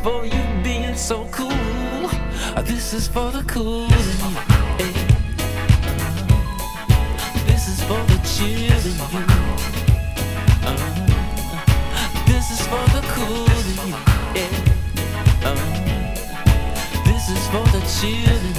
for you being so cool. This is for the cool in you. Hey. This is for the chill in you. This is for the cool in you. Yeah. This is for the chill in you.